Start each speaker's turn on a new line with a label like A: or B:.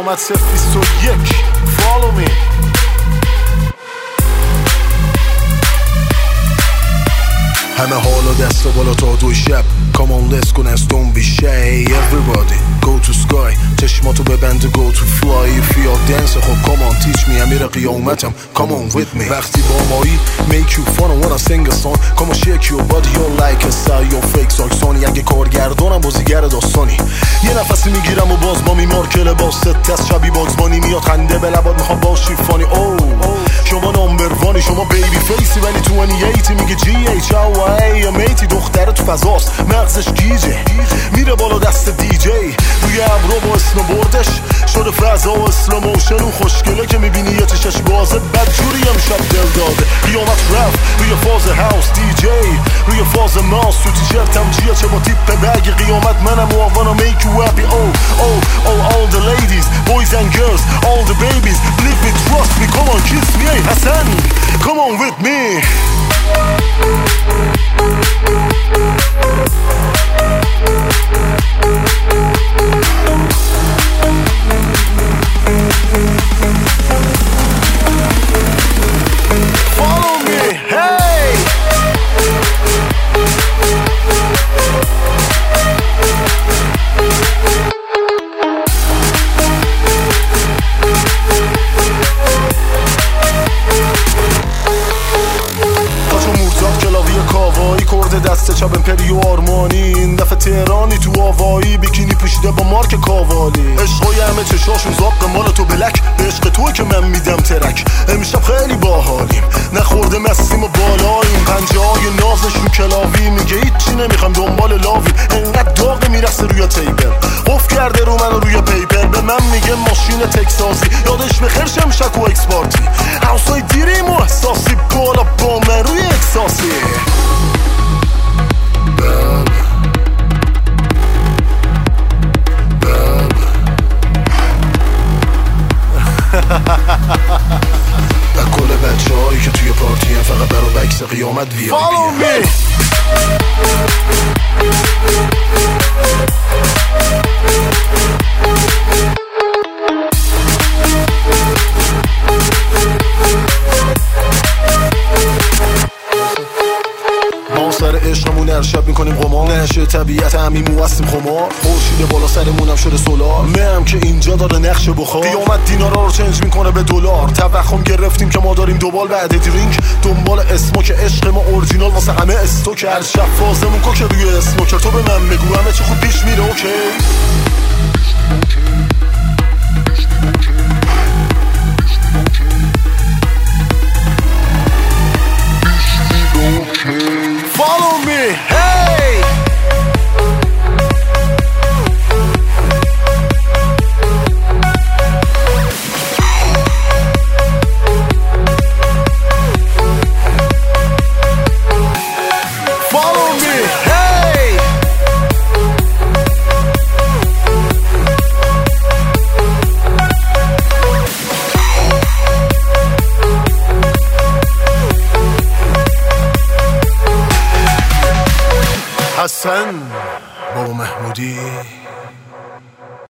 A: قیامت 021 Follow me. همه حالا دست بالا تا 2 شب. Come on let's go let's don't be shy. Everybody go to sky. چشماتو ببند go to fly. If you're dance خب come on teach me. امیر قیامتم come on with me. وقتی با مایی make you fun and wanna sing a song. Come on shake your body you're like a star. You're fake ساکسانی. اگه کارگردانم بازیگر داستانی. یه نفسی میگیرم و باز با میمار که لباست از شبی باگزبانی میاد خنده به لبات میخوام باشی فانی. شما نامبر وانی شما بیبی فیسی ولی تو 28 میگه جی ایچ او ای میتی دختره تو فضاست مغزش گیجه میره بالا دست دی جی روی ابرو با اسنوبوردش شده فضا و اسلوموشن و خوشگله که میبینی یه چشش بازه بدجوری امشب دل داده قیامت رفت روی فاز هاوس دی جی روی فاز ماس تو تیشرتم جیه چه با تیپ بگی قیامت منم و I wanna make you happy all the ladies boys and girls all the babies believe me trust me come on kiss me hey Hassan come on with me. Follow me, hey. دست چپ امپریو آرمانی این دفعه تهرانی تو آوایی بیکینی پوشیده با مارک کاوالی عشقای همه چشاشون زاق مال تو بلک به عشق توی که من میدم ترک امشب خیلی باحالیم نخورده مستیم و بالاییم پنجه های نازشون کلاوی میگه هیچی نمیخوام دنبال لاوی انقدر داغ میرسه روی تیبل قفل کرده رو منو روی پیپر به من میگه ماشین تکساسی یادش بخیر شمشک و اکس پارتی هاوسای دیریم و احساسی بالا با من روی اکساسی و کل بچه هایی که توی پارتی هم فقط برای بکس قیامت وی آی پی سر عشقمون ارشب میکنیم قمار نشه طبیعت همیمو هستیم خمار خورشید بالا سرمونم شده سولار مهم که اینجا داره نقش بخار قیامت دینارا رو چنج میکنه به دلار توخم گرفتیم که ما داریم دوبال بعد درینک دنبال اسموک عشق ما اورجینال واسه همه استوک هر شب فازمون کو که روی اسموکر تو به من بگو همه چی خوب پیش میره اوکی Follow me, hey! Follow me, hey! حسن بابا محمودی